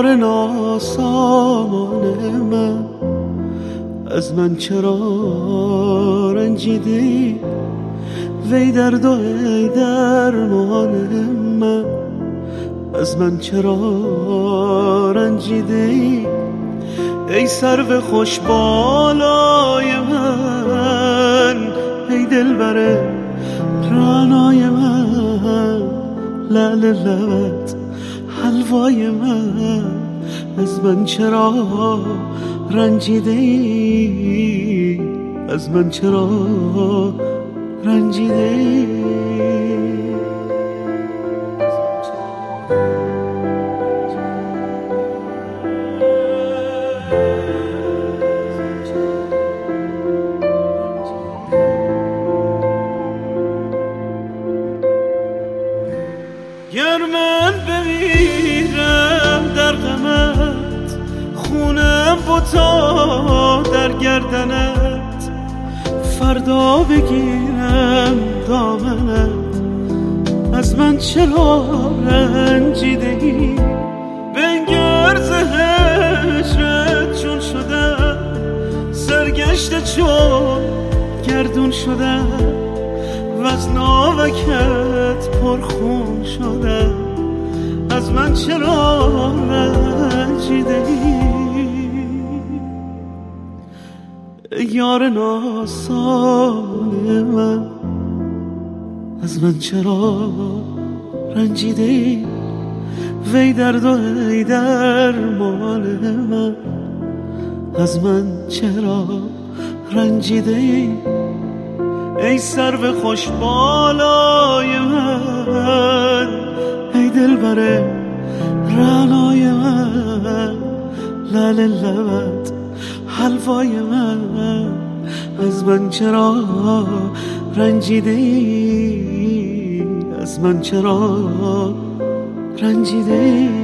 یار ناسامان من، از من چرا رنجیدی؟ وی درد و ای درمان من، از من چرا رنجیدی؟ ای سرو خوش بالای من، ای دلبر رعنای من، لعل لبت حلوای من، از من چرا رنجیدی؟ از من چرا رنجیدی؟ گر من بمیرم در غمت، خونم بتا در گردنت، فردا بگیرم دامنت، از من چرا رنجیدی؟ بنگر ز هجرت چون شدم، سرگشته چون گردون شدم، وز ناوکت پرخون شدم، از من چرا رنجیدی؟ یار ناسان من، از من چرا رنجیدی؟ وی درد و ای درمان من، از من چرا رنجیدی؟ ای سرو خوش بالای من، ای دلبر رعنای من، لعل لبت حلوای من، از من چرا رنجیدی؟ از من چرا رنجیدی؟